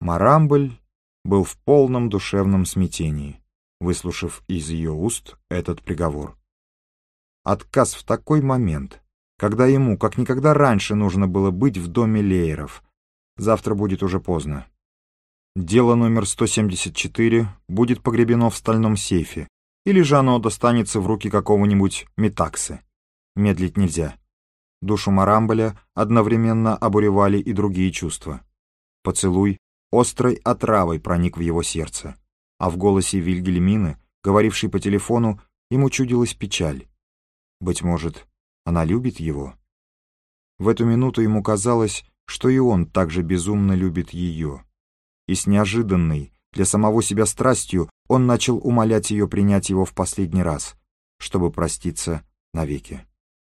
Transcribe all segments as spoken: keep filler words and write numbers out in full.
Марамболь был в полном душевном смятении, выслушав из ее уст этот приговор. Отказ в такой момент, когда ему, как никогда раньше, нужно было быть в доме Лееров. Завтра будет уже поздно. Дело номер сто семьдесят четыре будет погребено в стальном сейфе, или же оно достанется в руки какого-нибудь метаксы. Медлить нельзя. Душу Марамболя одновременно обуревали и другие чувства. Поцелуй острой отравой проник в его сердце, а в голосе Вильгельмины, говорившей по телефону, ему чудилась печаль. Быть может, она любит его? В эту минуту ему казалось, что и он также безумно любит ее. И с неожиданной для самого себя страстью он начал умолять ее принять его в последний раз, чтобы проститься навеки.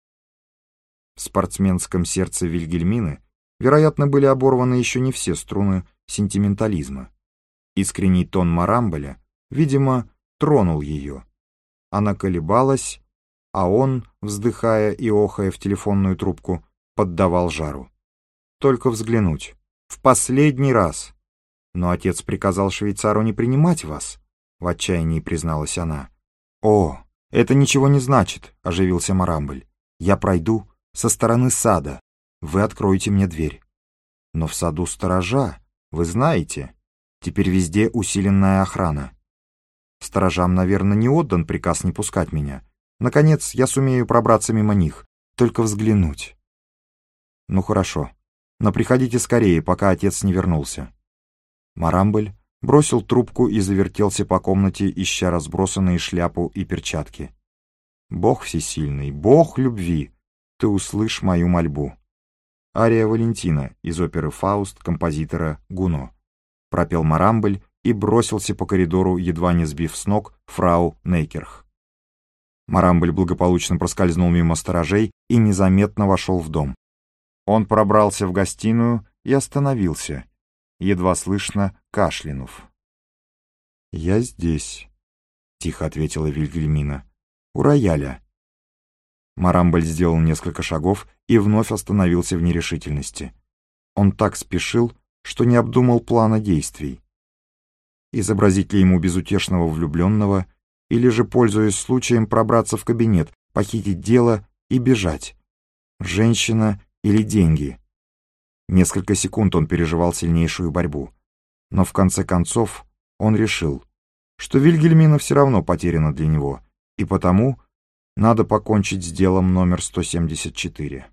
В спортсменском сердце Вильгельмины, вероятно, были оборваны еще не все струны сентиментализма. Искренний тон Марамболя, видимо, тронул ее. Она колебалась, а он, вздыхая и охая в телефонную трубку, поддавал жару. Только взглянуть. В последний раз. Но отец приказал швейцару не принимать вас, в отчаянии призналась она. О, это ничего не значит, оживился Марамболь. Я пройду со стороны сада. Вы откроете мне дверь. Но в саду сторожа, вы знаете. Теперь везде усиленная охрана. Сторожам, наверное, не отдан приказ не пускать меня. Наконец, я сумею пробраться мимо них. Только взглянуть. Ну хорошо. Но приходите скорее, пока отец не вернулся. Марамболь бросил трубку и завертелся по комнате, ища разбросанные шляпу и перчатки. Бог всесильный, Бог любви, ты услышь мою мольбу. Ария Валентина из оперы «Фауст» композитора Гуно. Пропел Марамболь и бросился по коридору, едва не сбив с ног фрау Нейкерх. Марамболь благополучно проскользнул мимо сторожей и незаметно вошел в дом. Он пробрался в гостиную и остановился, едва слышно кашлянув. «Я здесь», — тихо ответила Вильгельмина. «У рояля». Марамболь сделал несколько шагов и вновь остановился в нерешительности. Он так спешил, что не обдумал плана действий. Изобразить ли ему безутешного влюбленного, или же, пользуясь случаем, пробраться в кабинет, похитить дело и бежать? Женщина или деньги? Несколько секунд он переживал сильнейшую борьбу. Но в конце концов он решил, что Вильгельмина все равно потеряна для него, и потому надо покончить с делом номер сто семьдесят четыре.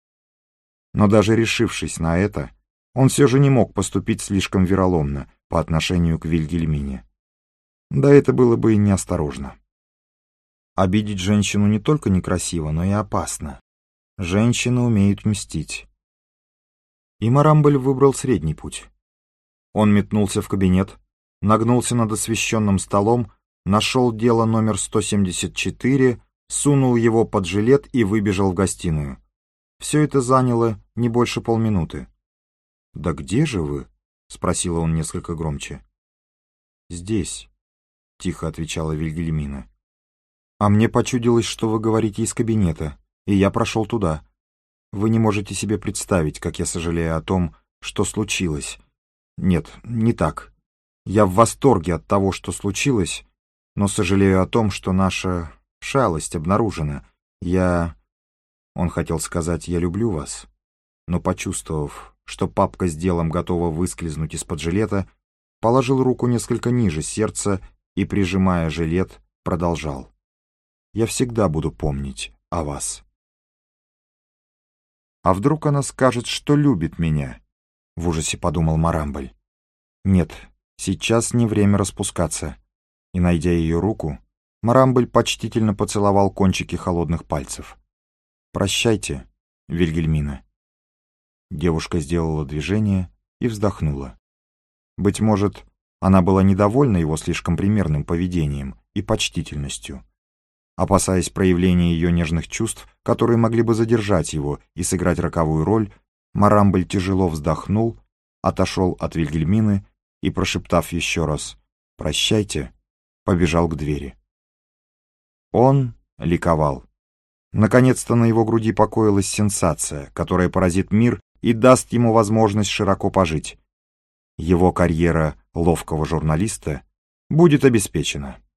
Но даже решившись на это, он все же не мог поступить слишком вероломно по отношению к Вильгельмине. Да это было бы и неосторожно. Обидеть женщину не только некрасиво, но и опасно. Женщины умеют мстить. И Марамболь выбрал средний путь. Он метнулся в кабинет, нагнулся над освещенным столом, нашел дело номер сто семьдесят четыре, сунул его под жилет и выбежал в гостиную. Все это заняло не больше полминуты. «Да где же вы?» — спросила он несколько громче. «Здесь», — тихо отвечала Вильгельмина. «А мне почудилось, что вы говорите из кабинета, и я прошел туда. Вы не можете себе представить, как я сожалею о том, что случилось. Нет, не так. Я в восторге от того, что случилось, но сожалею о том, что наша шалость обнаружена. Я...» Он хотел сказать «я люблю вас», но, почувствовав, что папка с делом готова выскользнуть из-под жилета, положил руку несколько ниже сердца и, прижимая жилет, продолжал. «Я всегда буду помнить о вас». «А вдруг она скажет, что любит меня?» — в ужасе подумал Марамболь. «Нет, сейчас не время распускаться». И, найдя ее руку, Марамболь почтительно поцеловал кончики холодных пальцев. «Прощайте, Вильгельмина». Девушка сделала движение и вздохнула. Быть может, она была недовольна его слишком примерным поведением и почтительностью. Опасаясь проявления ее нежных чувств, которые могли бы задержать его и сыграть роковую роль, Марамболь тяжело вздохнул, отошел от Вильгельмины и, прошептав еще раз «прощайте», побежал к двери. Он ликовал. Наконец-то на его груди покоилась сенсация, которая поразит мир и даст ему возможность широко пожить. его карьера ловкого журналиста будет обеспечена.